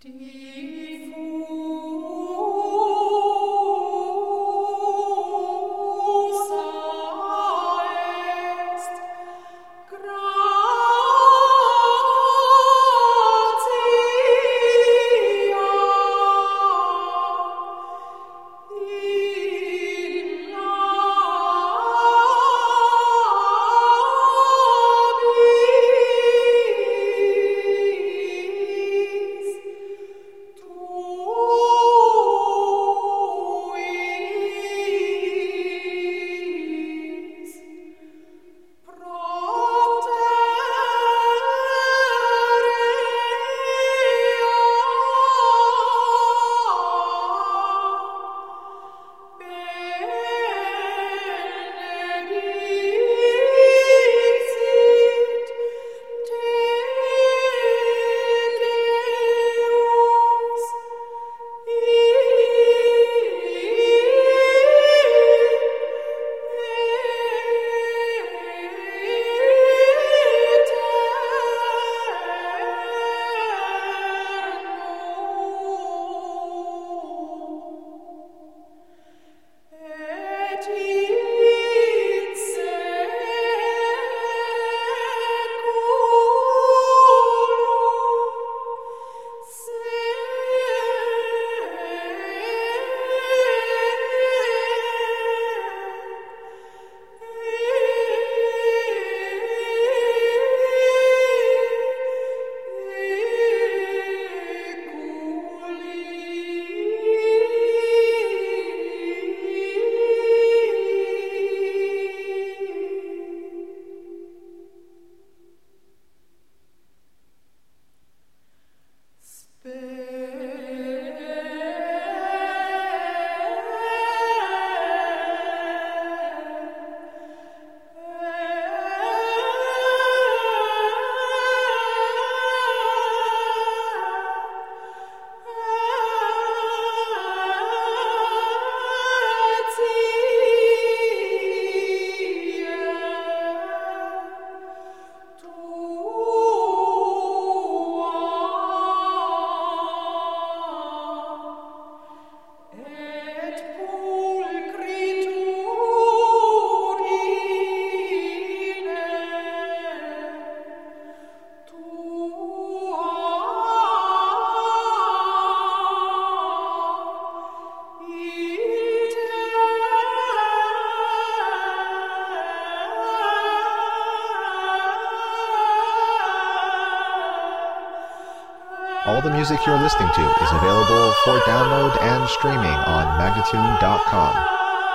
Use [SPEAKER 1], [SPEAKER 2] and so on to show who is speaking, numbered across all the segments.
[SPEAKER 1] All the music you're listening to is available for download and streaming on Magnatune.com.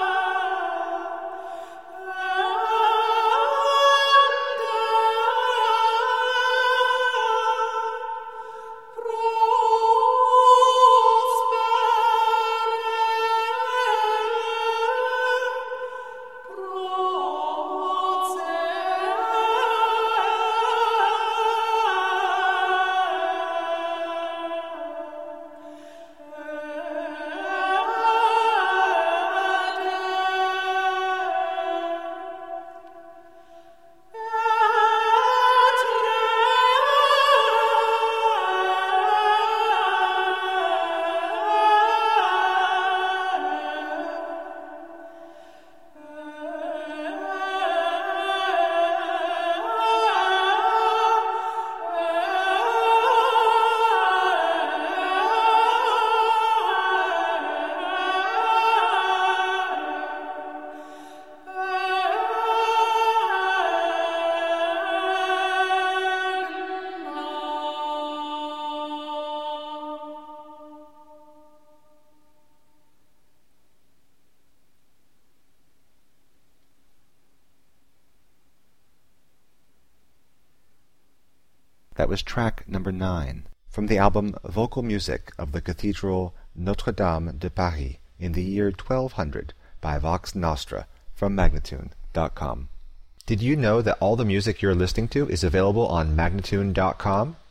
[SPEAKER 1] That was track number 9 from the album Vocal Music of the Cathedral Notre-Dame de Paris in the year 1200 by Vox Nostra from Magnatune.com. Did you know that all the music you're listening to is available on Magnatune.com?